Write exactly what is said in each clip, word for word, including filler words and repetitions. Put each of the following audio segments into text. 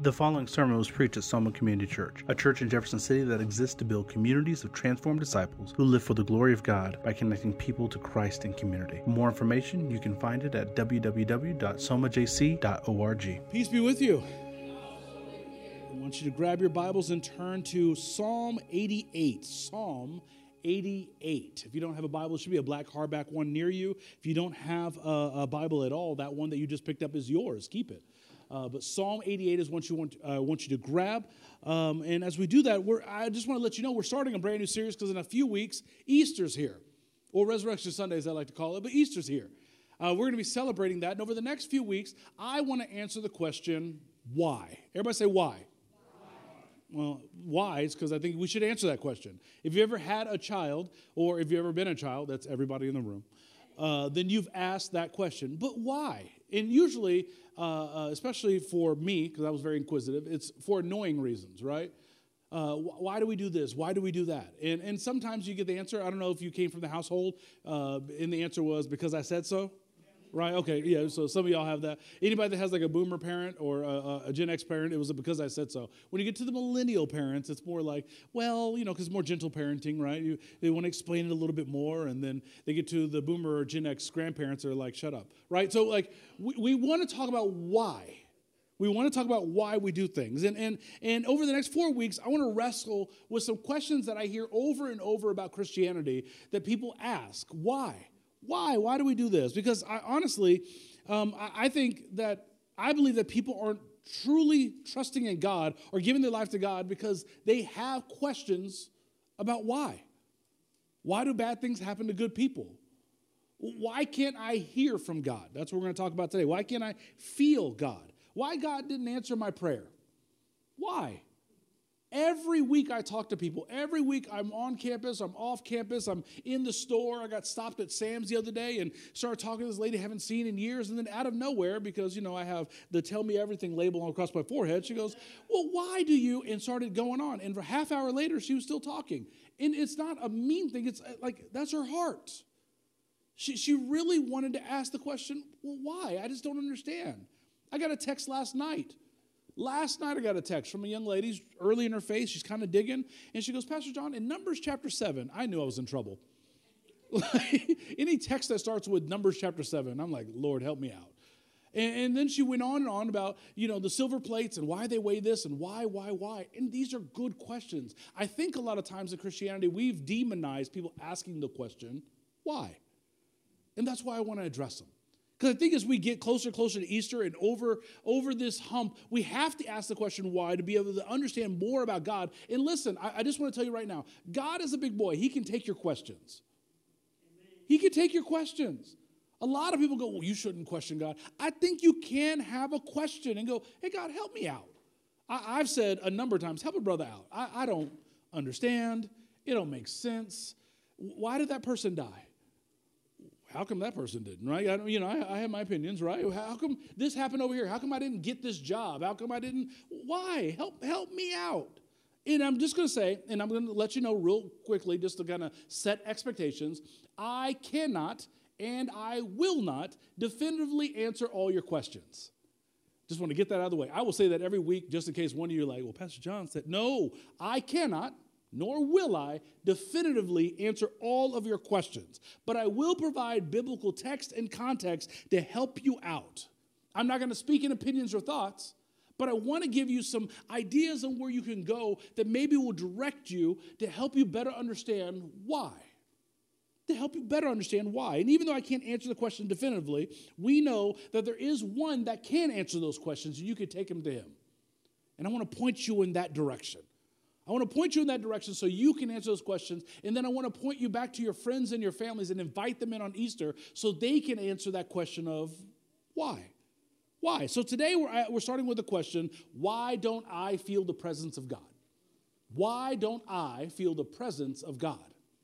The following sermon was preached at Soma Community Church, a church in Jefferson City that exists to build communities of transformed disciples who live for the glory of God by connecting people to Christ in community. For more information, you can find it at w w w dot soma j c dot org. Peace be with you. I want you to grab your Bibles and turn to Psalm eighty-eight. Psalm eighty-eight. If you don't have a Bible, it should be a black hardback one near you. If you don't have a, a Bible at all, that one that you just picked up is yours. Keep it. Uh, but Psalm eighty-eight is what you want. I uh, want you to grab. Um, and as we do that, we're, I just want to let you know we're starting a brand new series because in a few weeks, Easter's here. Or Resurrection Sunday, as I like to call it, but Easter's here. Uh, we're going to be celebrating that. And over the next few weeks, I want to answer the question, why? Everybody say why. Well, why is because I think we should answer that question. If you ever had a child, or if you've ever been a child, that's everybody in the room, uh, then you've asked that question. But why? And usually, uh, uh, especially for me, because I was very inquisitive, it's for annoying reasons, right? Uh, wh- why do we do this? Why do we do that? And and sometimes you get the answer. I don't know if you came from the household, uh, and the answer was because I said so. Right, okay, yeah, so some of y'all have that. Anybody that has like a boomer parent or a, a Gen X parent, it was because I said so. When you get to the millennial parents, it's more like, well, you know, because more gentle parenting, right? You, they want to explain it a little bit more, and then they get to the boomer or Gen X grandparents that are like, shut up, right? So like, we, we want to talk about why. We want to talk about why we do things. And, and, and over the next four weeks, I want to wrestle with some questions that I hear over and over about Christianity that people ask. Why? Why? Why do we do this? Because I, honestly, um, I, I think that I believe that people aren't truly trusting in God or giving their life to God because they have questions about why. Why do bad things happen to good people? Why can't I hear from God? That's what we're going to talk about today. Why can't I feel God? Why God didn't answer my prayer? Why? Every week I talk to people. Every week I'm on campus, I'm off campus, I'm in the store. I got stopped at Sam's the other day and started talking to this lady I haven't seen in years. And then out of nowhere, because, you know, I have the tell me everything label across my forehead, she goes, well, why do you? And started going on. And for a half hour later, she was still talking. And it's not a mean thing. It's like, that's her heart. She, she really wanted to ask the question, well, why? I just don't understand. I got a text last night. Last night I got a text from a young lady, early in her face, she's kind of digging, and she goes, Pastor John, in Numbers chapter seven, I knew I was in trouble. Any text that starts with Numbers chapter seven, I'm like, Lord, help me out. And, and then she went on and on about, you know, the silver plates and why they weigh this and why, why, why. And these are good questions. I think a lot of times in Christianity, we've demonized people asking the question, why? And that's why I want to address them. Because I think as we get closer and closer to Easter and over, over this hump, we have to ask the question why to be able to understand more about God. And listen, I, I just want to tell you right now, God is a big boy. He can take your questions. Amen. He can take your questions. A lot of people go, well, you shouldn't question God. I think you can have a question and go, hey, God, help me out. I, I've said a number of times, help a brother out. I, I don't understand. It don't make sense. Why did that person die? How come that person didn't, right? I don't, you know, I, I have my opinions, right? How come this happened over here? How come I didn't get this job? How come I didn't? Why? Help, help me out. And I'm just going to say, and I'm going to let you know real quickly, just to kind of set expectations, I cannot and I will not definitively answer all your questions. Just want to get that out of the way. I will say that every week just in case one of you are like, well, Pastor John said, no, I cannot. Nor will I definitively answer all of your questions. But I will provide biblical text and context to help you out. I'm not going to speak in opinions or thoughts, but I want to give you some ideas on where you can go that maybe will direct you to help you better understand why. To help you better understand why. And even though I can't answer the question definitively, we know that there is one that can answer those questions, and you can take them to him. And I want to point you in that direction. I want to point you in that direction so you can answer those questions, and then I want to point you back to your friends and your families and invite them in on Easter so they can answer that question of why. Why? So today we're, at, we're starting with the question, why don't I feel the presence of God? Why don't I feel the presence of God?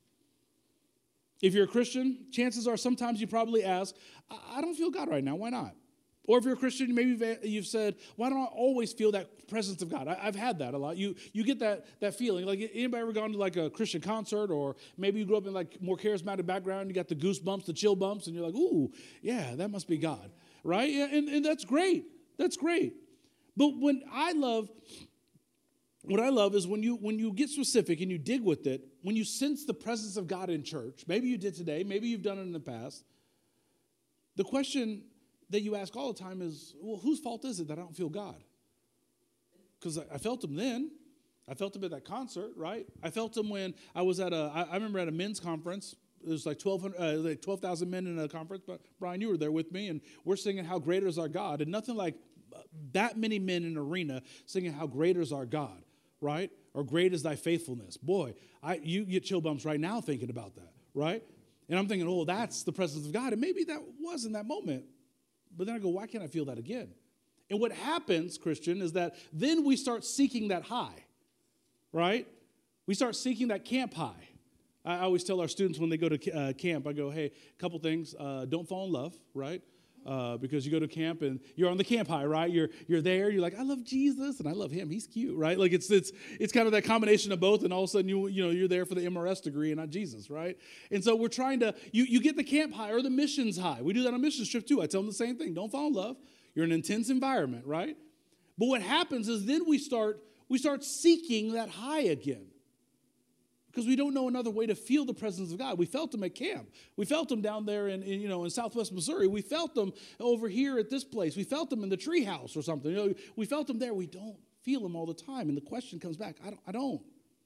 If you're a Christian, chances are sometimes you probably ask, I, I don't feel God right now. Why not? Or if you're a Christian, maybe you've said, why don't I always feel that presence of God? I, I've had that a lot. You you get that that feeling. Like, anybody ever gone to like a Christian concert, or maybe you grew up in like more charismatic background, you got the goosebumps, the chill bumps, and you're like, ooh, yeah, that must be God, right? And, and that's great. That's great. But when I love, what I love is when you when you get specific and you dig with it, when you sense the presence of God in church, maybe you did today, maybe you've done it in the past, the question that you ask all the time is, well, whose fault is it that I don't feel God? Because I felt him then. I felt him at that concert, right? I felt him when I was at a, I, I remember at a men's conference. It was like twelve hundred, uh, like twelve thousand men in a conference. But Brian, you were there with me, and we're singing "How Great Is Our God," and nothing like that many men in an arena singing "How Great Is Our God," right? Or "Great is Thy Faithfulness." Boy, I you get chill bumps right now thinking about that, right? And I'm thinking, oh, that's the presence of God, and maybe that was in that moment. But then I go, why can't I feel that again? And what happens, Christian, is that then we start seeking that high, right? We start seeking that camp high. I always tell our students when they go to uh, camp, I go, hey, a couple things. Uh, don't fall in love, right? Uh, because you go to camp and you're on the camp high, right? You're you're there. You're like, I love Jesus and I love him. He's cute, right? Like it's it's it's kind of that combination of both. And all of a sudden, you you know, you're there for the M R S degree and not Jesus, right? And so we're trying to you you get the camp high or the missions high. We do that on mission trip too. I tell them the same thing. Don't fall in love. You're in an intense environment, right? But what happens is then we start we start seeking that high again. Because we don't know another way to feel the presence of God. We felt him at camp. We felt him down there in, in you know in Southwest Missouri. We felt him over here at this place. We felt him in the treehouse or something. You know, we felt him there. We don't feel him all the time. And the question comes back, I don't. I don't.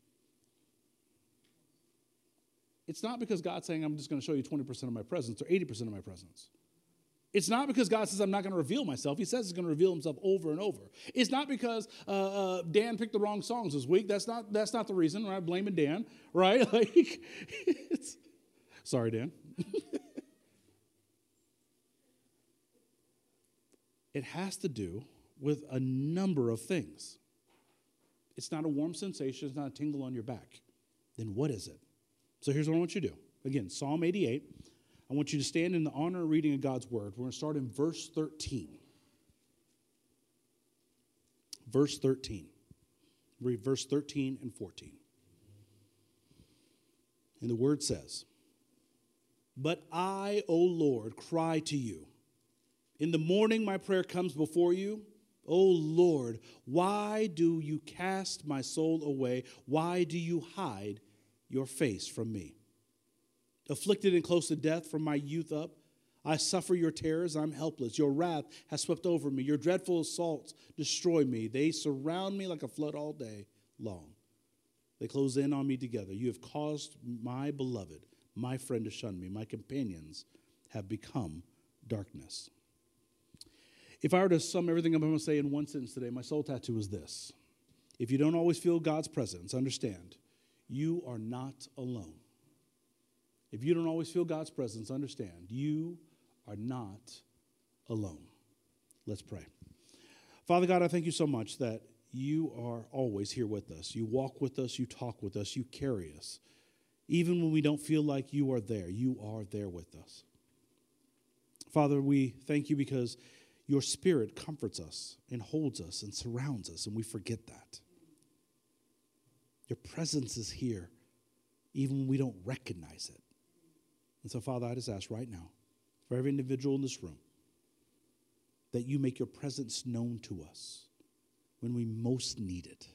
It's not because God's saying I'm just going to show you twenty percent of my presence or eighty percent of my presence. It's not because God says I'm not going to reveal myself. He says he's going to reveal himself over and over. It's not because uh, uh, Dan picked the wrong songs this week. That's not that's not the reason, right? Blaming Dan, right? Like, it's, sorry, Dan. It has to do with a number of things. It's not a warm sensation. It's not a tingle on your back. Then what is it? So here's what I want you to do. Again, Psalm eighty-eight. I want you to stand in the honor of reading of God's word. We're going to start in verse thirteen. Verse thirteen. Read verse thirteen and fourteen. And the word says, "But I, O Lord, cry to you. In the morning my prayer comes before you. O Lord, why do you cast my soul away? Why do you hide your face from me? Afflicted and close to death from my youth up, I suffer your terrors, I'm helpless. Your wrath has swept over me. Your dreadful assaults destroy me. They surround me like a flood all day long. They close in on me together. You have caused my beloved, my friend, to shun me. My companions have become darkness." If I were to sum everything I'm going to say in one sentence today, my soul tattoo is this. If you don't always feel God's presence, understand, you are not alone. If you don't always feel God's presence, understand, you are not alone. Let's pray. Father God, I thank you so much that you are always here with us. You walk with us, you talk with us, you carry us. Even when we don't feel like you are there, you are there with us. Father, we thank you because your Spirit comforts us and holds us and surrounds us, and we forget that. Your presence is here, even when we don't recognize it. And so, Father, I just ask right now, for every individual in this room, that you make your presence known to us when we most need it.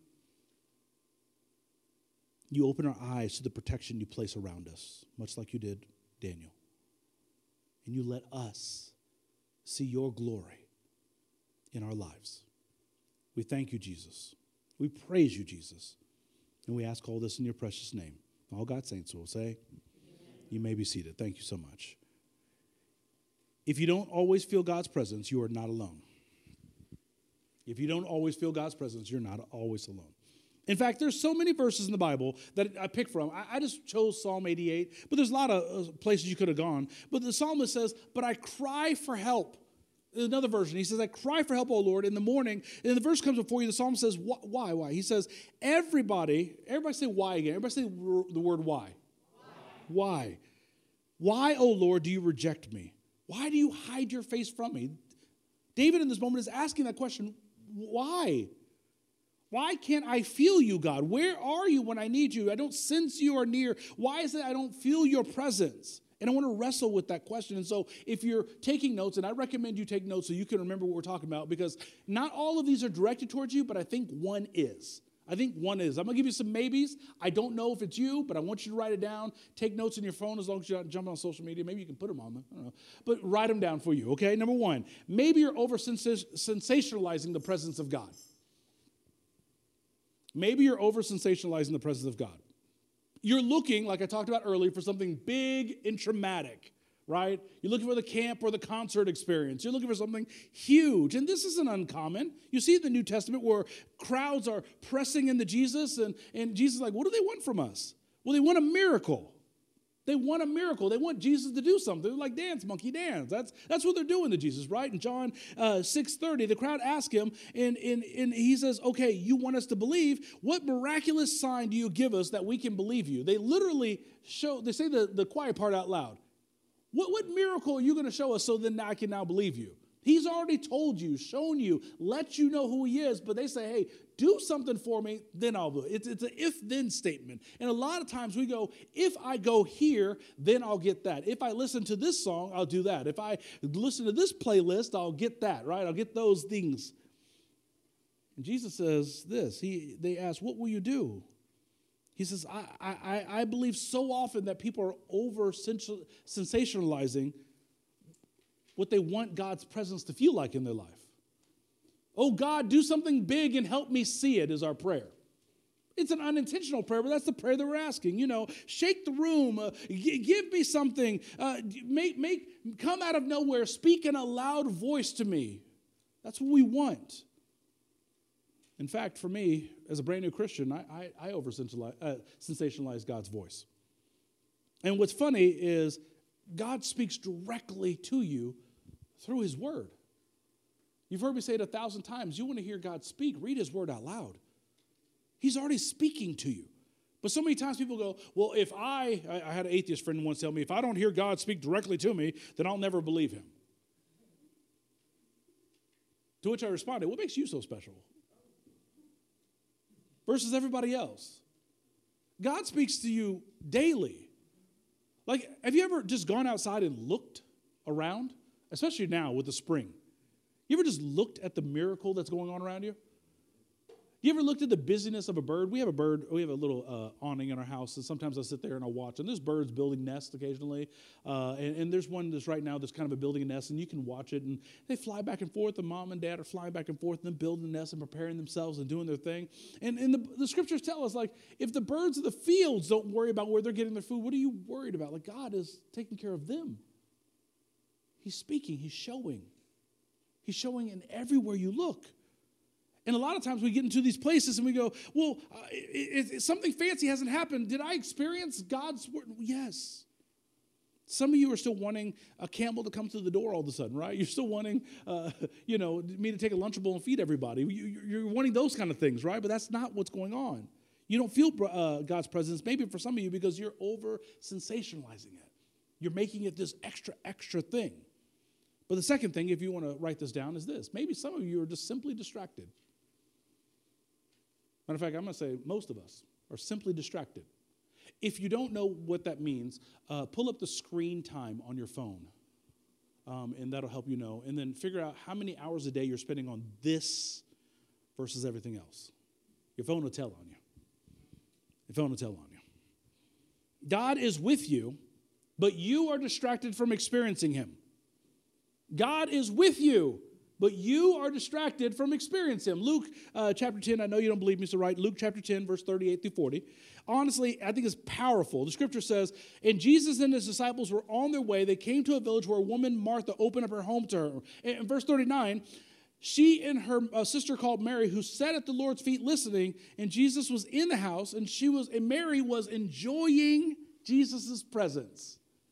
You open our eyes to the protection you place around us, much like you did Daniel. And you let us see your glory in our lives. We thank you, Jesus. We praise you, Jesus. And we ask all this in your precious name. All God's saints will say, you may be seated. Thank you so much. If you don't always feel God's presence, you are not alone. If you don't always feel God's presence, you're not always alone. In fact, there's so many verses in the Bible that I picked from. I, I just chose Psalm eighty-eight, but there's a lot of uh, places you could have gone. But the psalmist says, but I cry for help. There's another version. He says, I cry for help, O Lord, in the morning. And the verse comes before you. The psalmist says, why, why? He says, everybody, everybody say why again. Everybody say the word why. Why? Why, O Lord, do you reject me? Why do you hide your face from me? David in this moment is asking that question, why? Why can't I feel you, God? Where are you when I need you? I don't sense you are near. Why is it I don't feel your presence? And I want to wrestle with that question. And so if you're taking notes, and I recommend you take notes so you can remember what we're talking about, because not all of these are directed towards you, but I think one is. I think one is. I'm going to give you some maybes. I don't know if it's you, but I want you to write it down. Take notes on your phone as long as you're not jumping on social media. Maybe you can put them on them. I don't know. But write them down for you, okay? Number one, maybe you're over-sensationalizing the presence of God. Maybe you're over-sensationalizing the presence of God. You're looking, like I talked about earlier, for something big and traumatic, right? You're looking for the camp or the concert experience. You're looking for something huge. And this isn't uncommon. You see in the New Testament where crowds are pressing into Jesus, and, and Jesus is like, what do they want from us? Well, they want a miracle. They want a miracle. They want Jesus to do something. They're like, dance, monkey, dance. That's, that's what they're doing to Jesus, right? In John uh, six thirty, the crowd asks him, and, and, and he says, okay, you want us to believe. What miraculous sign do you give us that we can believe you? They literally show, they say the, the quiet part out loud. What, what miracle are you going to show us so then I can now believe you? He's already told you, shown you, let you know who he is, but they say, hey, do something for me, then I'll do it. It's, it's an if-then statement. And a lot of times we go, if I go here, then I'll get that. If I listen to this song, I'll do that. If I listen to this playlist, I'll get that, right? I'll get those things. And Jesus says this. He, they ask, what will you do? He says, I, I, I believe so often that people are over-sensationalizing what they want God's presence to feel like in their life. Oh, God, do something big and help me see it is our prayer. It's an unintentional prayer, but that's the prayer that we're asking. You know, shake the room, uh, g- give me something, uh, make, make, come out of nowhere, speak in a loud voice to me. That's what we want. In fact, for me, as a brand new Christian, I, I, I over-sensationalize uh, sensationalize God's voice. And what's funny is God speaks directly to you through his word. You've heard me say it a thousand times. You want to hear God speak, read his word out loud. He's already speaking to you. But so many times people go, well, if I, I, I had an atheist friend once tell me, if I don't hear God speak directly to me, then I'll never believe him. To which I responded, what makes you so special? Versus everybody else. God speaks to you daily. Like, have you ever just gone outside and looked around? Especially now with the spring. You ever just looked at the miracle that's going on around you? You ever looked at the busyness of a bird? We have a bird, we have a little uh, awning in our house, and sometimes I sit there and I watch, and there's birds building nests occasionally, uh, and, and there's one that's right now that's kind of a building a nest, and you can watch it, and they fly back and forth, and mom and dad are flying back and forth, and then building nests and preparing themselves and doing their thing. And, and the, the scriptures tell us, like, if the birds of the fields don't worry about where they're getting their food, what are you worried about? Like, God is taking care of them. He's speaking, he's showing. He's showing in everywhere you look. And a lot of times we get into these places and we go, well, uh, it, it, something fancy hasn't happened. Did I experience God's word? Yes. Some of you are still wanting a camel to come through the door all of a sudden, right? You're still wanting, uh, you know, me to take a Lunchable and feed everybody. You, you're wanting those kind of things, right? But that's not what's going on. You don't feel uh, God's presence, maybe for some of you, because you're over-sensationalizing it. You're making it this extra, extra thing. But the second thing, if you want to write this down, is this. Maybe some of you are just simply distracted. Matter of fact, I'm going to say most of us are simply distracted. If you don't know what that means, uh, pull up the screen time on your phone, um, and that'll help you know. And then figure out how many hours a day you're spending on this versus everything else. Your phone will tell on you. Your phone will tell on you. God is with you, but you are distracted from experiencing him. God is with you, but you are distracted from experiencing him. Luke uh, chapter ten, I know you don't believe me, so write Luke chapter ten, verse thirty-eight through forty. Honestly, I think it's powerful. The scripture says, and Jesus and his disciples were on their way. They came to a village where a woman, Martha, opened up her home to her. And in verse thirty-nine, she and her uh, sister called Mary, who sat at the Lord's feet listening, and Jesus was in the house, and she was, and Mary was enjoying Jesus' presence.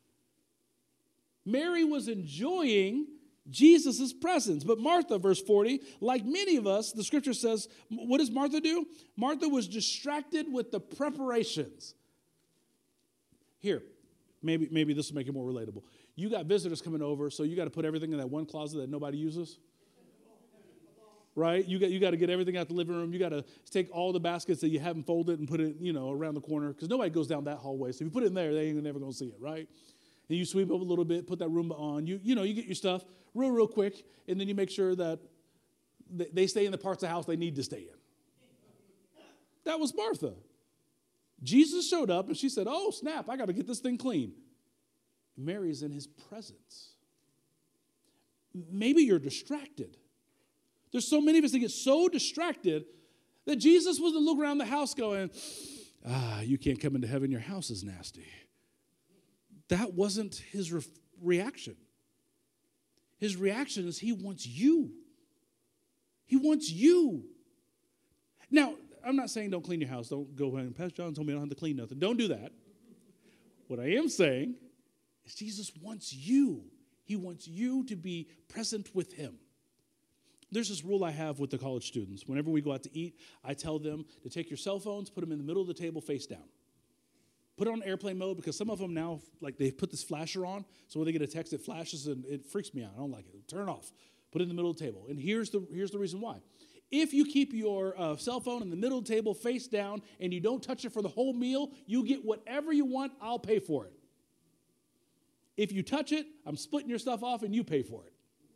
Mary was enjoying Jesus' presence. But Martha, verse forty, like many of us, the scripture says, what does Martha do? Martha was distracted with the preparations. Here, maybe, maybe this will make it more relatable. You got visitors coming over, so you got to put everything in that one closet that nobody uses. Right? You got, you got to get everything out the living room. You got to take all the baskets that you haven't folded and put it, you know, around the corner, because nobody goes down that hallway. So if you put it in there, they ain't never going to see it, right? And you sweep up a little bit, put that Roomba on. You, you know, you get your stuff real, real quick, and then you make sure that they stay in the parts of the house they need to stay in. That was Martha. Jesus showed up, and she said, oh, snap, I got to get this thing clean. Mary's in his presence. Maybe you're distracted. There's so many of us that get so distracted that Jesus wasn't looking around the house going, ah, you can't come into heaven, your house is nasty. That wasn't his re- reaction. His reaction is he wants you. He wants you. Now, I'm not saying don't clean your house. Don't go ahead and Pastor John told me I don't have to clean nothing. Don't do that. What I am saying is Jesus wants you. He wants you to be present with him. There's this rule I have with the college students. Whenever we go out to eat, I tell them to take your cell phones, put them in the middle of the table face down. Put it on airplane mode because some of them now, like they've put this flasher on, so when they get a text, it flashes and it freaks me out. I don't like it. Turn it off. Put it in the middle of the table. And here's the, here's the reason why. If you keep your uh, cell phone in the middle of the table face down and you don't touch it for the whole meal, you get whatever you want, I'll pay for it. If you touch it, I'm splitting your stuff off and you pay for it.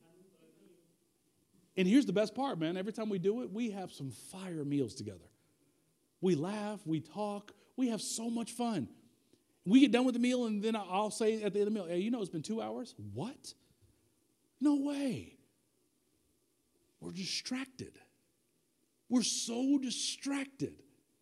And here's the best part, man. Every time we do it, we have some fire meals together. We laugh, we talk, we have so much fun. We get done with the meal, and then I'll say at the end of the meal, hey, you know it's been two hours? What? No way. We're distracted. We're so distracted.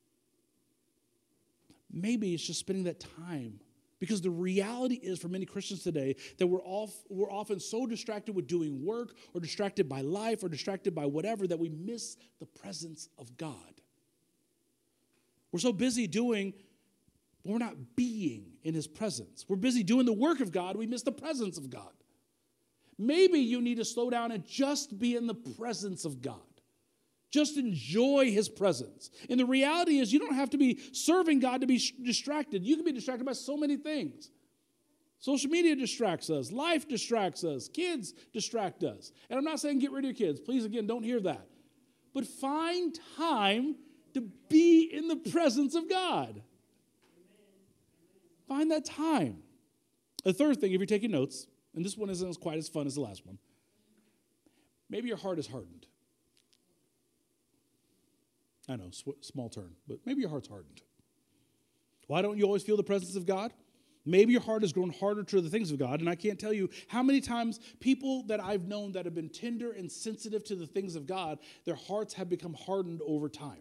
Maybe it's just spending that time. Because the reality is for many Christians today that we're, all, we're often so distracted with doing work or distracted by life or distracted by whatever that we miss the presence of God. We're so busy doing, but we're not being in his presence. We're busy doing the work of God. We miss the presence of God. Maybe you need to slow down and just be in the presence of God. Just enjoy his presence. And the reality is you don't have to be serving God to be distracted. You can be distracted by so many things. Social media distracts us. Life distracts us. Kids distract us. And I'm not saying get rid of your kids. Please, again, don't hear that. But find time to be in the presence of God. Find that time. The third thing, if you're taking notes, and this one isn't quite as fun as the last one, maybe your heart is hardened. I know, sw- small turn, but maybe your heart's hardened. Why don't you always feel the presence of God? Maybe your heart has grown harder to the things of God, and I can't tell you how many times people that I've known that have been tender and sensitive to the things of God, their hearts have become hardened over time.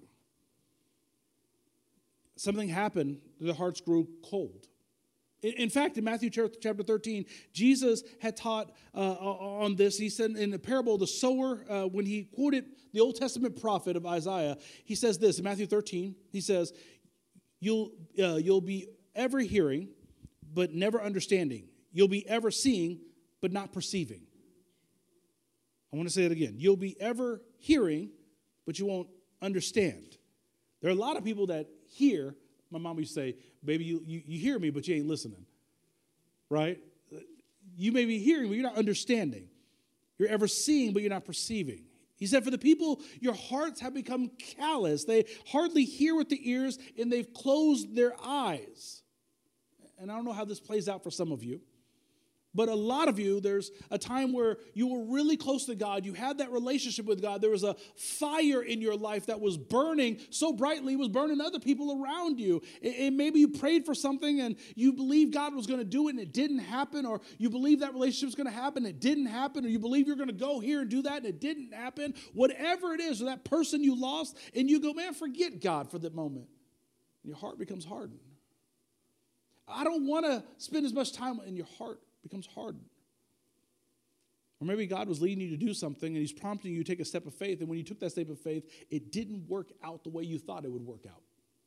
Something happened, their hearts grew cold. In fact, in Matthew chapter thirteen, Jesus had taught uh, on this. He said in the parable of the sower, uh, when he quoted the Old Testament prophet of Isaiah, he says this in Matthew thirteen. He says, you'll, uh, you'll be ever hearing, but never understanding. You'll be ever seeing, but not perceiving. I want to say it again. You'll be ever hearing, but you won't understand. There are a lot of people that hear. My mom used to say, baby, you, you, you hear me, but you ain't listening, right? You may be hearing, but you're not understanding. You're ever seeing, but you're not perceiving. He said, for the people, your hearts have become callous. They hardly hear with the ears, and they've closed their eyes. And I don't know how this plays out for some of you. But a lot of you, there's a time where you were really close to God. You had that relationship with God. There was a fire in your life that was burning so brightly, it was burning other people around you. And maybe you prayed for something and you believed God was going to do it and it didn't happen. Or you believe that relationship was going to happen and it didn't happen. Or you believe you're going to go here and do that and it didn't happen. Whatever it is, or that person you lost, and you go, man, forget God for that moment. And your heart becomes hardened. I don't want to spend as much time in your heart. Becomes hardened. Or maybe God was leading you to do something and he's prompting you to take a step of faith, and when you took that step of faith, it didn't work out the way you thought it would work out.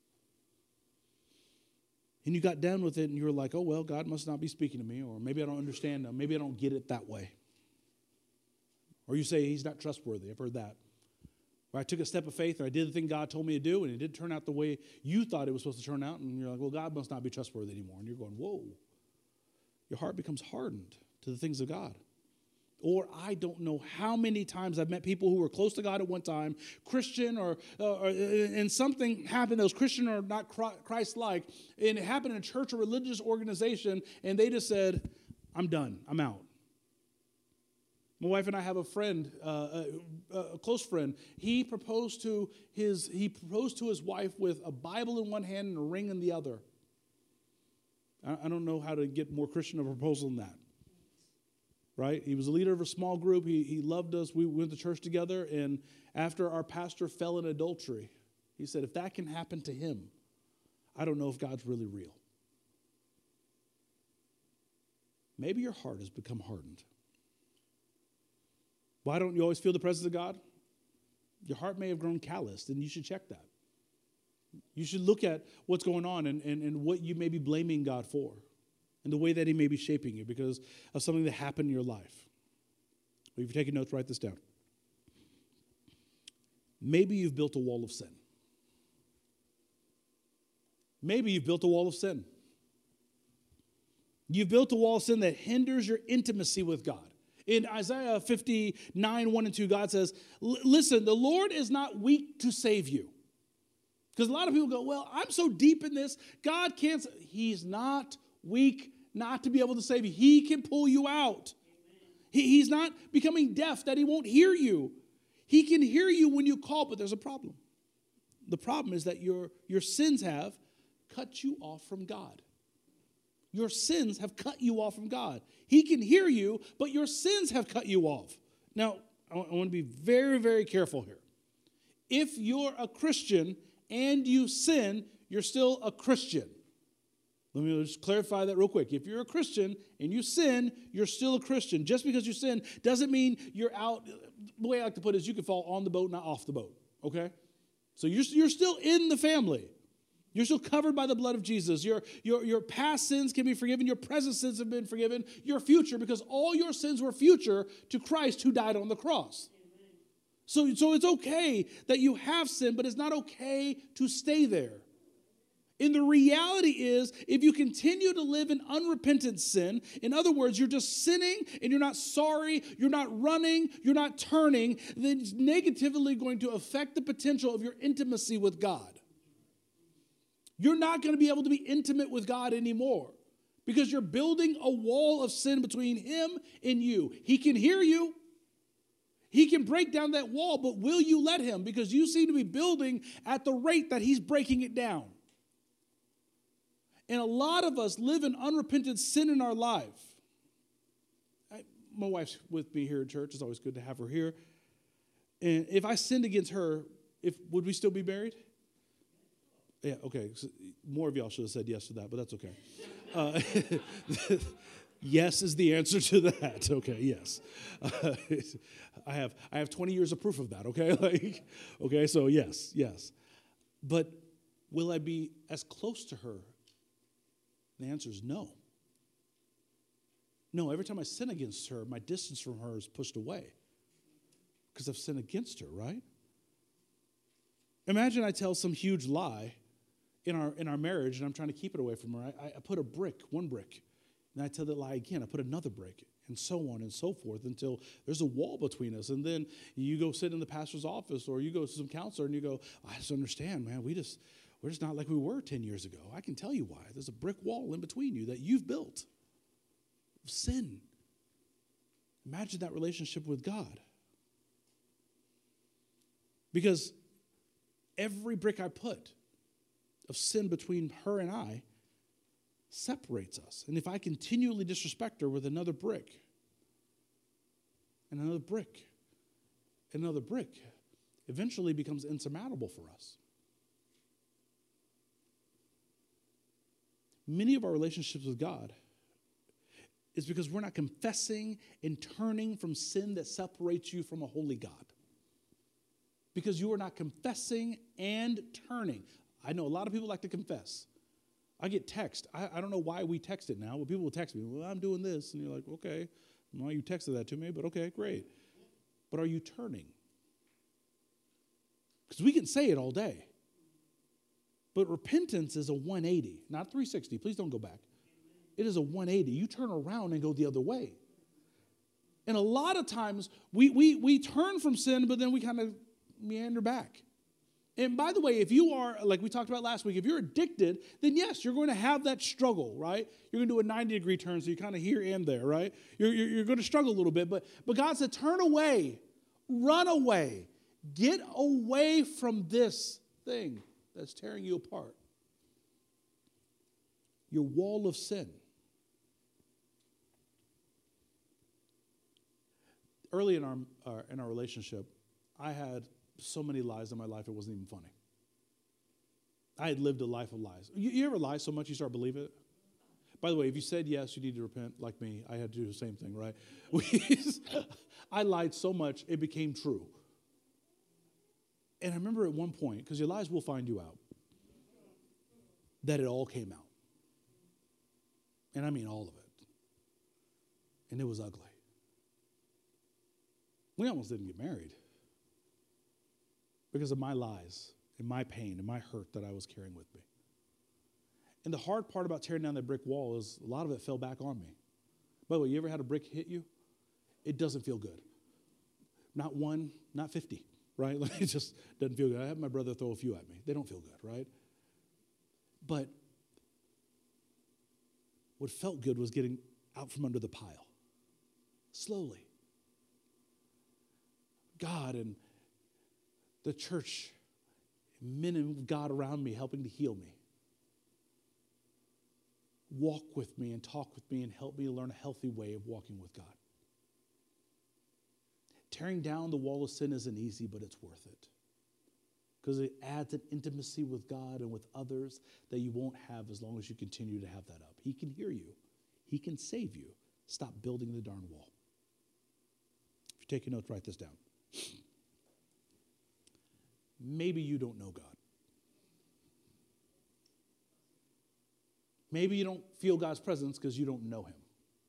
And you got done with it and you were like, oh, well, God must not be speaking to me, or maybe I don't understand him. Maybe I don't get it that way. Or you say he's not trustworthy. I've heard that. Or I took a step of faith and I did the thing God told me to do and it didn't turn out the way you thought it was supposed to turn out, and you're like, well, God must not be trustworthy anymore. And you're going, whoa. Your heart becomes hardened to the things of God. Or I don't know how many times I've met people who were close to God at one time, Christian, or, uh, or and something happened that was Christian or not Christ-like, and it happened in a church or religious organization, and they just said, I'm done, I'm out. My wife and I have a friend, uh, a, a close friend. He proposed to his he proposed to his wife with a Bible in one hand and a ring in the other. I, I don't know how to get more Christian of a proposal than that. Right? He was a leader of a small group. He, he loved us. We went to church together. And after our pastor fell in adultery, he said, if that can happen to him, I don't know if God's really real. Maybe your heart has become hardened. Why don't you always feel the presence of God? Your heart may have grown calloused, and you should check that. You should look at what's going on and, and, and what you may be blaming God for, and the way that he may be shaping you because of something that happened in your life. Well, if you're taking notes, write this down. Maybe you've built a wall of sin. Maybe you've built a wall of sin. You've built a wall of sin that hinders your intimacy with God. In Isaiah fifty-nine, one and two, God says, listen, the Lord is not weak to save you. Because a lot of people go, well, I'm so deep in this, God can't. He's not weak not to be able to save you. He can pull you out. He, he's not becoming deaf that he won't hear you. He can hear you when you call, but there's a problem. The problem is that your, your sins have cut you off from God. Your sins have cut you off from God. He can hear you, but your sins have cut you off. Now, I want to be very, very careful here. If you're a Christian and you sin, you're still a Christian. Let me just clarify that real quick. If you're a Christian and you sin, you're still a Christian. Just because you sin doesn't mean you're out. The way I like to put it is you can fall on the boat, not off the boat, okay? So you're, you're still in the family. You're still covered by the blood of Jesus. Your, your, your past sins can be forgiven. Your present sins have been forgiven. Your future, because all your sins were future to Christ who died on the cross. So, so it's okay that you have sin, but it's not okay to stay there. And the reality is, if you continue to live in unrepentant sin, in other words, you're just sinning and you're not sorry, you're not running, you're not turning, then it's negatively going to affect the potential of your intimacy with God. You're not going to be able to be intimate with God anymore because you're building a wall of sin between him and you. He can hear you. He can break down that wall, but will you let him? Because you seem to be building at the rate that he's breaking it down. And a lot of us live in unrepentant sin in our life. I, my wife's with me here at church. It's always good to have her here. And if I sinned against her, if would we still be married? Yeah, okay. So more of y'all should have said yes to that, but that's okay. Uh, yes is the answer to that. Okay, yes. Uh, I have I have twenty years of proof of that, okay? Like, okay, so yes, yes. But will I be as close to her? The answer is no. No, every time I sin against her, my distance from her is pushed away because I've sinned against her, right? Imagine I tell some huge lie in our in our marriage and I'm trying to keep it away from her. I, I put a brick, one brick, and I tell that lie again. I put another brick, and so on and so forth until there's a wall between us. And then you go sit in the pastor's office or you go to some counselor and you go, I just understand, man, we just... We're just not like we were ten years ago. I can tell you why. There's a brick wall in between you that you've built of sin. Imagine that relationship with God. Because every brick I put of sin between her and I separates us. And if I continually disrespect her with another brick, and another brick, and another brick, eventually becomes insurmountable for us. Many of our relationships with God is because we're not confessing and turning from sin that separates you from a holy God. Because you are not confessing and turning. I know a lot of people like to confess. I get text. I, I don't know why we text it now, but people will text me, well, I'm doing this. And you're like, okay, I don't know why you texted that to me, but okay, great. But are you turning? Because we can say it all day. But repentance is a one eighty, not three sixty. Please don't go back. It is a one eighty. You turn around and go the other way. And a lot of times we, we, we turn from sin, but then we kind of meander back. And by the way, if you are, like we talked about last week, if you're addicted, then yes, you're going to have that struggle, right? You're going to do a ninety degree turn, so you're kind of here and there, right? You're, you're, you're going to struggle a little bit, but, but God said, turn away, run away, get away from this thing that's tearing you apart. Your wall of sin. Early in our, our in our relationship, I had so many lies in my life it wasn't even funny. I had lived a life of lies. You, you ever lie so much you start believing it? By the way, if you said yes, you need to repent like me. I had to do the same thing, right? I lied so much it became true. And I remember at one point, because your lies will find you out, that it all came out. And I mean all of it. And it was ugly. We almost didn't get married because of my lies and my pain and my hurt that I was carrying with me. And the hard part about tearing down that brick wall is a lot of it fell back on me. By the way, you ever had a brick hit you? It doesn't feel good. Not one, not fifty, right? It just doesn't feel good. I had my brother throw a few at me. They don't feel good, right? But what felt good was getting out from under the pile. Slowly. God and the church, men of God around me helping to heal me. Walk with me and talk with me and help me learn a healthy way of walking with God. Tearing down the wall of sin isn't easy, but it's worth it. Because it adds an intimacy with God and with others that you won't have as long as you continue to have that up. He can hear you. He can save you. Stop building the darn wall. If you're taking notes, write this down. Maybe you don't know God. Maybe you don't feel God's presence because you don't know him.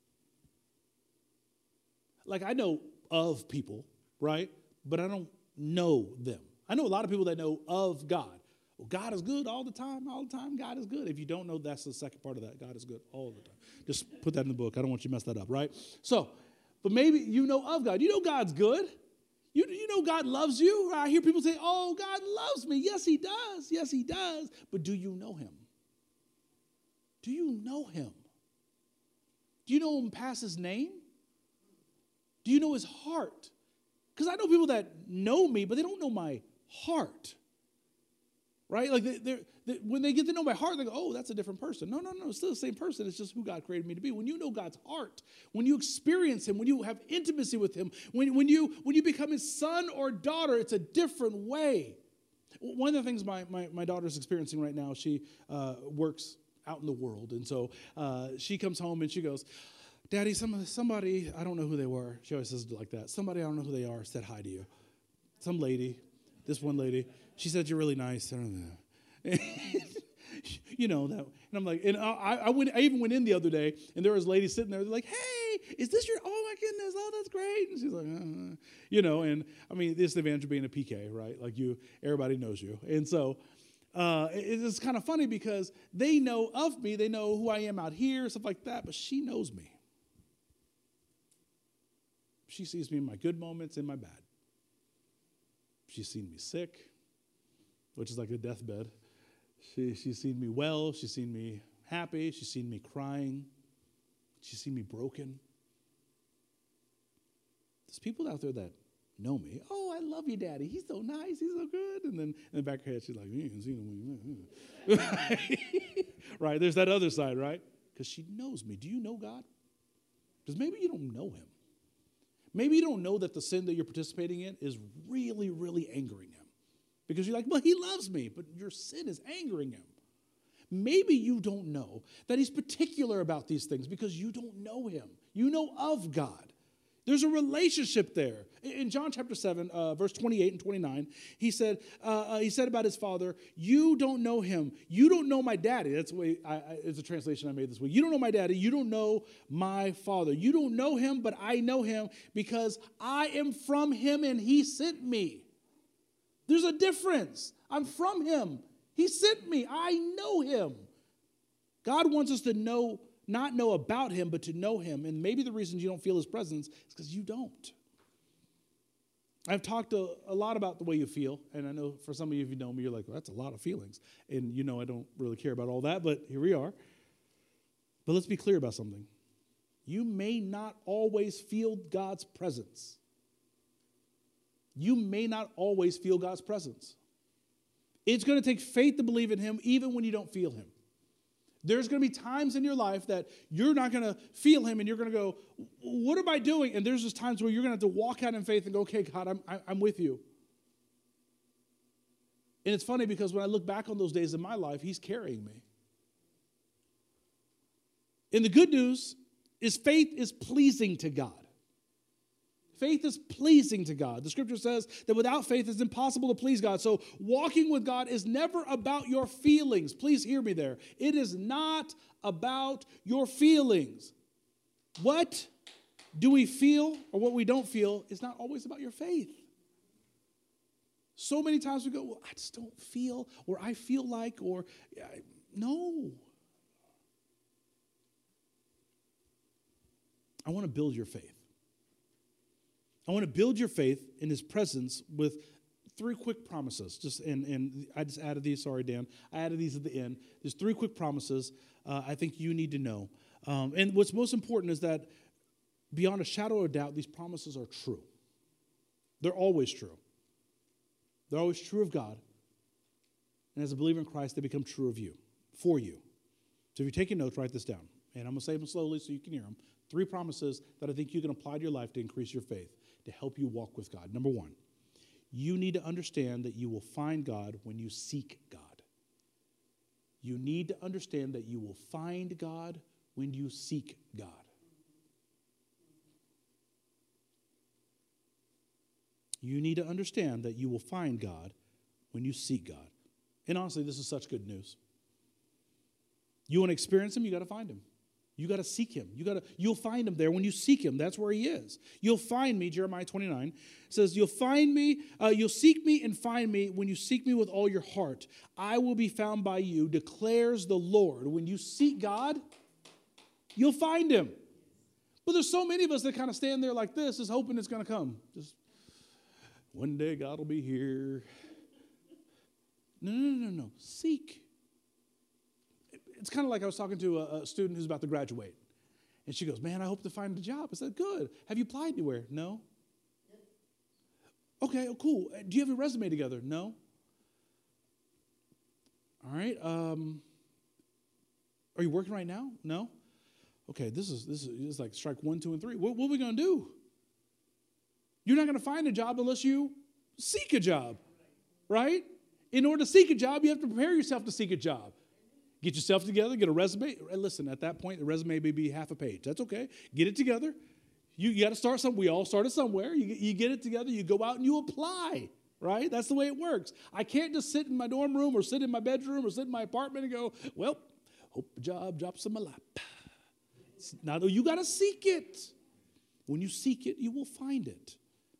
Like I know of people, right? But I don't know them. I know a lot of people that know of God. Well, God is good all the time, all the time. God is good. If you don't know, that's the second part of that. God is good all the time. Just put that in the book. I don't want you to mess that up, right? So, but maybe you know of God. You know God's good. You, you know God loves you. I hear people say, oh, God loves me. Yes, he does. Yes, he does. But do you know him? Do you know him? Do you know him past his name? Do you know his heart? Because I know people that know me, but they don't know my heart. Right? Like they, they're, they, when they get to know my heart, they go, oh, that's a different person. No, no, no, it's still the same person. It's just who God created me to be. When you know God's heart, when you experience him, when you have intimacy with him, when, when, you, when you become his son or daughter, it's a different way. One of the things my, my, my daughter's experiencing right now, she uh, works out in the world. And so uh, she comes home and she goes, Daddy, some, somebody, I don't know who they were. She always says it like that. Somebody, I don't know who they are, said hi to you. Some lady, this one lady, she said, you're really nice. I don't know. You know that. And I'm like, and I, I went, I even went in the other day, and there was ladies sitting there. They're like, hey, is this your, oh my goodness, oh, that's great. And she's like, uh, you know, and I mean, this is the advantage of being a P K, right? Like you, everybody knows you. And so uh, it, it's kind of funny because they know of me. They know who I am out here, stuff like that, but she knows me. She sees me in my good moments and my bad. She's seen me sick, which is like a deathbed. She, she's seen me well. She's seen me happy. She's seen me crying. She's seen me broken. There's people out there that know me. Oh, I love you, Daddy. He's so nice. He's so good. And then in the back of her head, she's like, you ain't seen him. Right? There's that other side, right? Because she knows me. Do you know God? Because maybe you don't know him. Maybe you don't know that the sin that you're participating in is really, really angering him. Because you're like, well, he loves me, but your sin is angering him. Maybe you don't know that he's particular about these things because you don't know him. You know of God. There's a relationship there. In John chapter seven, uh, verse twenty-eight and twenty-nine, he said, uh, uh, he said about his father, you don't know him. You don't know my daddy. That's the way I, I, it's a translation I made this week. You don't know my daddy. You don't know my father. You don't know him, but I know him because I am from him and he sent me. There's a difference. I'm from him. He sent me. I know him. God wants us to know not know about him, but to know him. And maybe the reason you don't feel his presence is because you don't. I've talked a, a lot about the way you feel, and I know for some of you, if you know me, you're like, well, that's a lot of feelings. And you know I don't really care about all that, but here we are. But let's be clear about something. You may not always feel God's presence. You may not always feel God's presence. It's going to take faith to believe in him even when you don't feel him. There's going to be times in your life that you're not going to feel him and you're going to go, what am I doing? And there's just times where you're going to have to walk out in faith and go, okay, God, I'm, I'm with you. And it's funny because when I look back on those days in my life, he's carrying me. And the good news is faith is pleasing to God. Faith is pleasing to God. The scripture says that without faith it's impossible to please God. So walking with God is never about your feelings. Please hear me there. It is not about your feelings. What do we feel or what we don't feel is not always about your faith. So many times we go, well, I just don't feel, or I feel like, or yeah, no. I want to build your faith. I want to build your faith in his presence with three quick promises. Just and, and I just added these. Sorry, Dan. I added these at the end. There's three quick promises uh, I think you need to know. Um, and what's most important is that beyond a shadow of doubt, these promises are true. They're always true. They're always true of God. And as a believer in Christ, they become true of you, for you. So if you're taking notes, write this down. And I'm going to say them slowly so you can hear them. Three promises that I think you can apply to your life to increase your faith, to help you walk with God. Number one, you need to understand that you will find God when you seek God. You need to understand that you will find God when you seek God. You need to understand that you will find God when you seek God. And honestly, this is such good news. You want to experience him, you got to find him. You got to seek him. You got to, you'll find him there when you seek him. That's where he is. You'll find me, Jeremiah twenty-nine says, you'll find me, uh, you'll seek me and find me when you seek me with all your heart. I will be found by you, declares the Lord. When you seek God, you'll find him. But there's so many of us that kind of stand there like this, just hoping it's going to come. Just, one day God will be here. No, no, no, no, no. Seek. It's kind of like I was talking to a, a student who's about to graduate. And she goes, man, I hope to find a job. I said, good. Have you applied anywhere? No. Okay, oh, cool. Do you have your resume together? No. All right. Um, are you working right now? No. Okay, this is this is, this is like strike one, two, and three. What, what are we going to do? You're not going to find a job unless you seek a job, right? In order to seek a job, you have to prepare yourself to seek a job. Get yourself together, get a resume. Listen, at that point, the resume may be half a page. That's okay. Get it together. You, you got to start some. We all started somewhere. You, you get it together. You go out and you apply, right? That's the way it works. I can't just sit in my dorm room or sit in my bedroom or sit in my apartment and go, well, hope a job drops in my lap. It's not, you got to seek it. When you seek it, you will find it.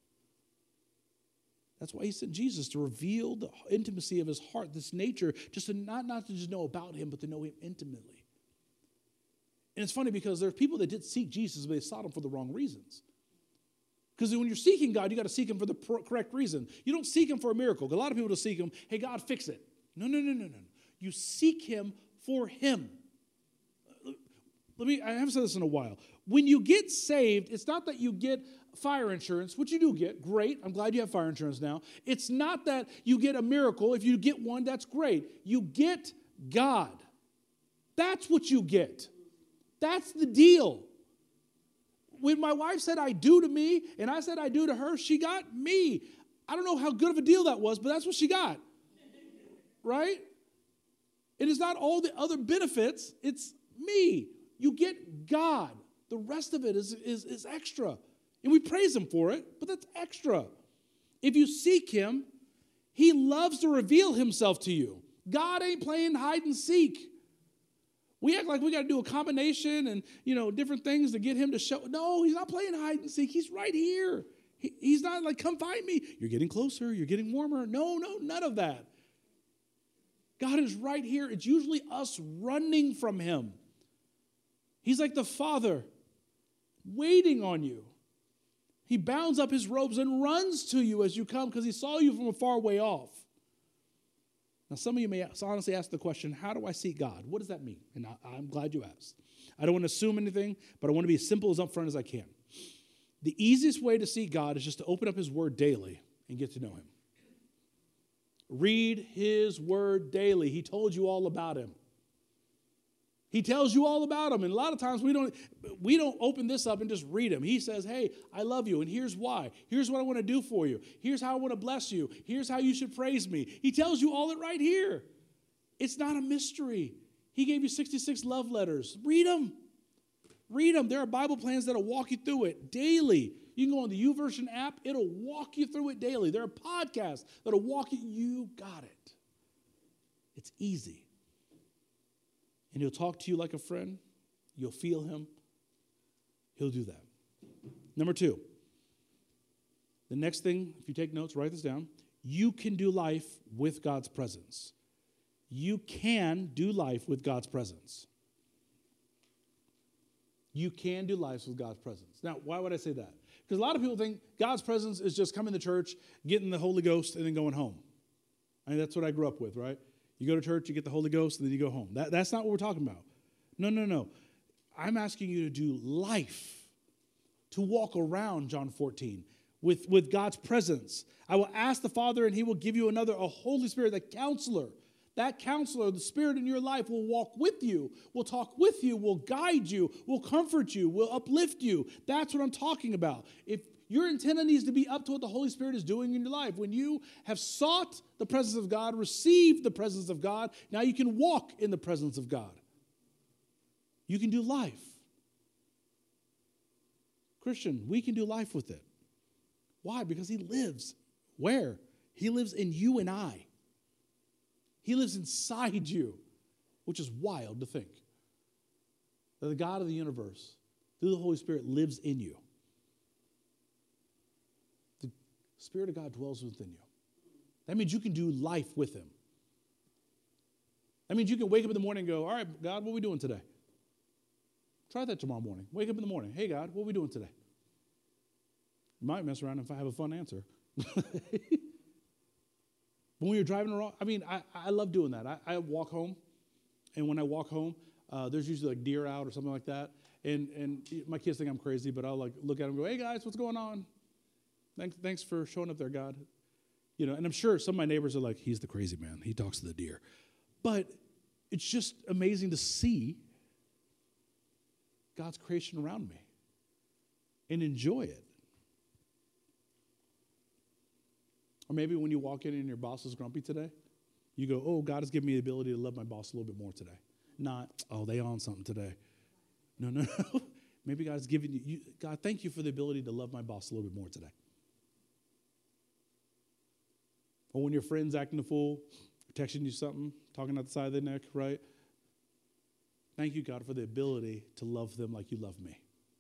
That's why he sent Jesus, to reveal the intimacy of his heart, this nature, just to not, not to just know about him, but to know him intimately. And it's funny because there's people that did seek Jesus, but they sought him for the wrong reasons. Because when you're seeking God, you got to seek him for the pro- correct reason. You don't seek him for a miracle. A lot of people just seek him, hey, God, fix it. No, no, no, no, no. You seek him for him. Let me, I haven't said this in a while. When you get saved, it's not that you get fire insurance, which you do get. Great. I'm glad you have fire insurance now. It's not that you get a miracle. If you get one, that's great. You get God. That's what you get. That's the deal. When my wife said I do to me and I said I do to her, she got me. I don't know how good of a deal that was, but that's what she got. Right? It is not all the other benefits. It's me. You get God. The rest of it is, is, is extra. And we praise him for it, but that's extra. If you seek him, he loves to reveal himself to you. God ain't playing hide and seek. We act like we got to do a combination and, you know, different things to get him to show. No, he's not playing hide and seek. He's right here. He, he's not like, come find me. You're getting closer. You're getting warmer. No, no, none of that. God is right here. It's usually us running from him. He's like the Father waiting on you. He bounds up his robes and runs to you as you come because he saw you from a far way off. Now, some of you may honestly ask the question, how do I seek God? What does that mean? And I, I'm glad you asked. I don't want to assume anything, but I want to be as simple as upfront as I can. The easiest way to seek God is just to open up his word daily and get to know him. Read his word daily. He told you all about him. He tells you all about him. And a lot of times we don't, we don't open this up and just read him. He says, hey, I love you, and here's why. Here's what I want to do for you. Here's how I want to bless you. Here's how you should praise me. He tells you all it right here. It's not a mystery. He gave you sixty-six love letters. Read them. Read them. There are Bible plans that will walk you through it daily. You can go on the YouVersion app. It'll walk you through it daily. There are podcasts that will walk you. You got it. It's easy. And he'll talk to you like a friend. You'll feel him. He'll do that. Number two, the next thing, if you take notes, write this down. You can do life with God's presence. You can do life with God's presence. You can do life with God's presence. Now, why would I say that? Because a lot of people think God's presence is just coming to church, getting the Holy Ghost, and then going home. I mean, that's what I grew up with, right? You go to church, you get the Holy Ghost, and then you go home. That, that's not what we're talking about. No, no, no. I'm asking you to do life, to walk around, John fourteen, with, with God's presence. I will ask the Father, and he will give you another, a Holy Spirit, the counselor. That counselor, the Spirit in your life, will walk with you, will talk with you, will guide you, will comfort you, will uplift you. That's what I'm talking about. If your antenna needs to be up to what the Holy Spirit is doing in your life. When you have sought the presence of God, received the presence of God, now you can walk in the presence of God. You can do life. Christian, we can do life with it. Why? Because he lives. Where? He lives in you and I. He lives inside you, which is wild to think. That the God of the universe, through the Holy Spirit, lives in you. The Spirit of God dwells within you. That means you can do life with him. That means you can wake up in the morning and go, all right, God, what are we doing today? Try that tomorrow morning. Wake up in the morning. Hey, God, what are we doing today? You might mess around if I have a fun answer. But when you're driving around, I mean, I, I love doing that. I, I walk home, and when I walk home, uh, there's usually like deer out or something like that. And and my kids think I'm crazy, but I'll like look at them and go, hey, guys, what's going on? Thanks, thanks for showing up there, God. You know, and I'm sure some of my neighbors are like, he's the crazy man. He talks to the deer. But it's just amazing to see God's creation around me and enjoy it. Or maybe when you walk in and your boss is grumpy today, you go, oh, God has given me the ability to love my boss a little bit more today. Not, oh, they on something today. No, no, no. Maybe God has given you, you, God, thank you for the ability to love my boss a little bit more today. Or when your friend's acting a fool, texting you something, talking out the side of their neck, right? Thank you, God, for the ability to love them like you love me.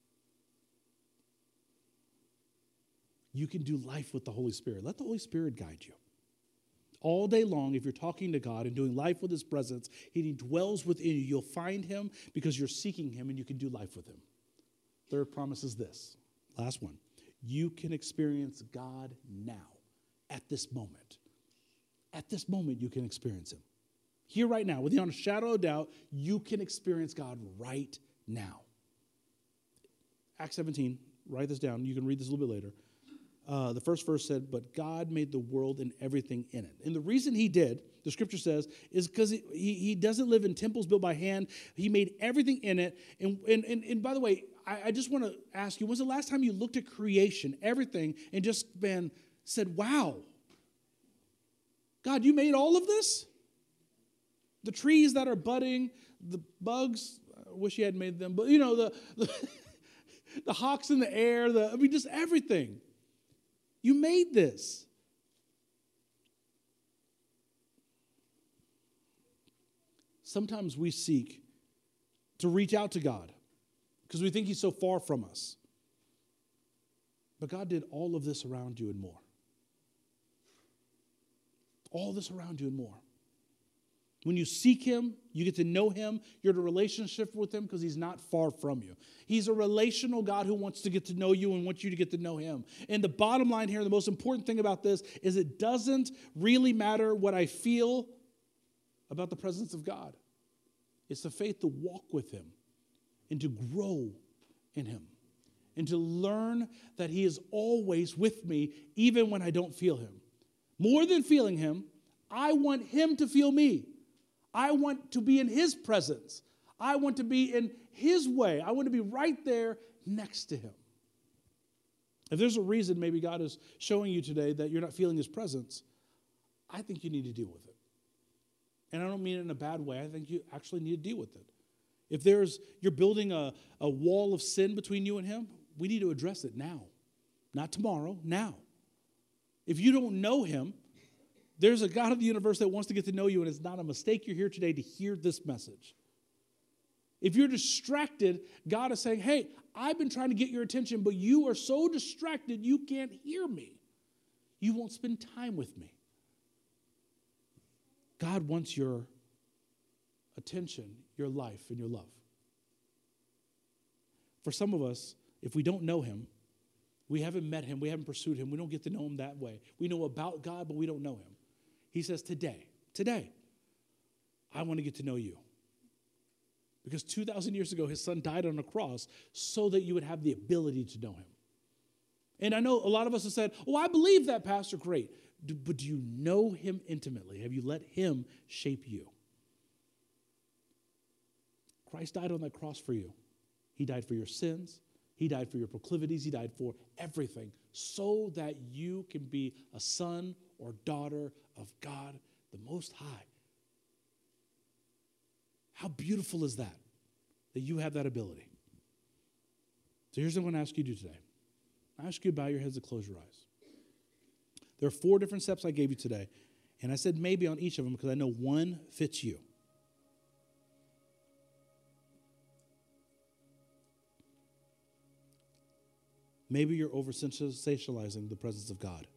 You can do life with the Holy Spirit. Let the Holy Spirit guide you. All day long, if you're talking to God and doing life with his presence, he dwells within you. You'll find him because you're seeking him and you can do life with him. Third promise is this. Last one. You can experience God now, at this moment. At this moment, you can experience him. Here right now, without a shadow of doubt, you can experience God right now. Acts seventeen, write this down. You can read this a little bit later. Uh, the first verse said, but God made the world and everything in it. And the reason he did, the scripture says, is because he, he doesn't live in temples built by hand. He made everything in it. And, and, and, and by the way, I, I just want to ask you, when's the last time you looked at creation, everything, and just been, said, wow, God, you made all of this? The trees that are budding, the bugs, I wish you had made them, but you know, the, the, the hawks in the air, the I mean, just everything. You made this. Sometimes we seek to reach out to God because we think he's so far from us. But God did all of this around you and more. All this around you and more. When you seek him, you get to know him. You're in a relationship with him because he's not far from you. He's a relational God who wants to get to know you and wants you to get to know him. And the bottom line here, the most important thing about this is it doesn't really matter what I feel about the presence of God. It's the faith to walk with him and to grow in him and to learn that he is always with me even when I don't feel him. More than feeling him, I want him to feel me. I want to be in his presence. I want to be in his way. I want to be right there next to him. If there's a reason maybe God is showing you today that you're not feeling his presence, I think you need to deal with it. And I don't mean it in a bad way. I think you actually need to deal with it. If there's you're building a, a wall of sin between you and him, we need to address it now. Not tomorrow, now. If you don't know him, there's a God of the universe that wants to get to know you, and it's not a mistake you're here today to hear this message. If you're distracted, God is saying, hey, I've been trying to get your attention, but you are so distracted you can't hear me. You won't spend time with me. God wants your attention, your life, and your love. For some of us, if we don't know him, we haven't met him, we haven't pursued him, we don't get to know him that way. We know about God, but we don't know him. He says, today, today, I want to get to know you. Because two thousand years ago, his son died on a cross so that you would have the ability to know him. And I know a lot of us have said, oh, I believe that, Pastor. Great. But do you know him intimately? Have you let him shape you? Christ died on that cross for you. He died for your sins. He died for your proclivities. He died for everything so that you can be a son or daughter of God, the Most High. How beautiful is that, that you have that ability? So here's what I'm going to ask you to do today. I ask you to bow your heads and close your eyes. There are four different steps I gave you today, and I said maybe on each of them because I know one fits you. Maybe you're over-sensationalizing the presence of God.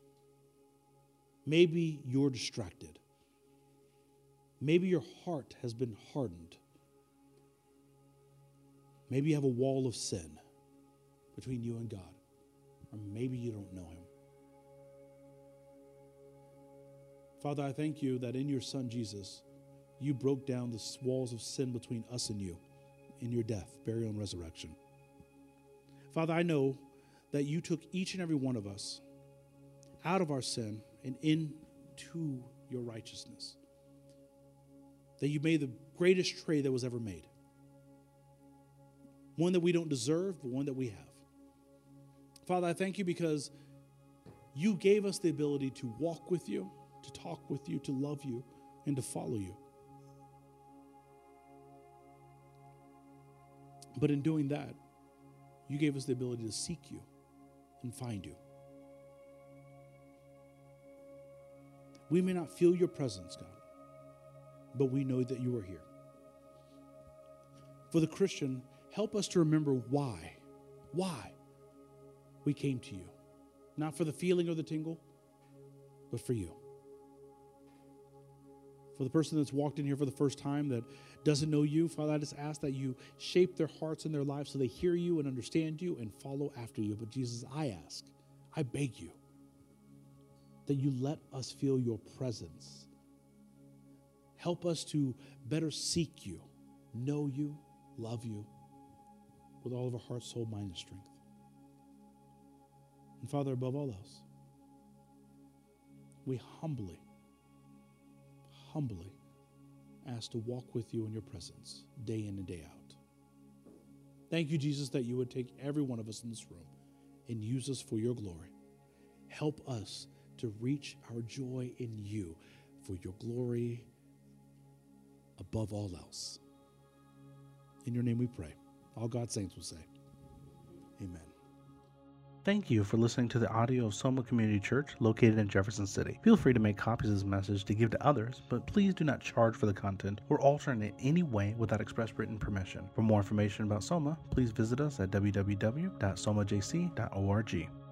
Maybe you're distracted. Maybe your heart has been hardened. Maybe you have a wall of sin between you and God. Or maybe you don't know him. Father, I thank you that in your Son, Jesus, you broke down the walls of sin between us and you in your death, burial, and resurrection. Father, I know that you took each and every one of us out of our sin and into your righteousness. That you made the greatest trade that was ever made. One that we don't deserve, but one that we have. Father, I thank you because you gave us the ability to walk with you, to talk with you, to love you, and to follow you. But in doing that, you gave us the ability to seek you and find you. We may not feel your presence, God, but we know that you are here. For the Christian, help us to remember why, why we came to you. Not for the feeling or the tingle, but for you. For the person that's walked in here for the first time that doesn't know you, Father, I just ask that you shape their hearts and their lives so they hear you and understand you and follow after you. But Jesus, I ask, I beg you, that you let us feel your presence. Help us to better seek you, know you, love you with all of our heart, soul, mind, and strength. And Father, above all else, we humbly, humbly ask to walk with you in your presence day in and day out. Thank you, Jesus, that you would take every one of us in this room and use us for your glory. Help us to reach our joy in you for your glory above all else. In your name we pray. All God's saints will say, amen. Thank you for listening to the audio of Soma Community Church located in Jefferson City. Feel free to make copies of this message to give to others, but please do not charge for the content or alter it in any way without express written permission. For more information about Soma, please visit us at w w w dot soma j c dot org.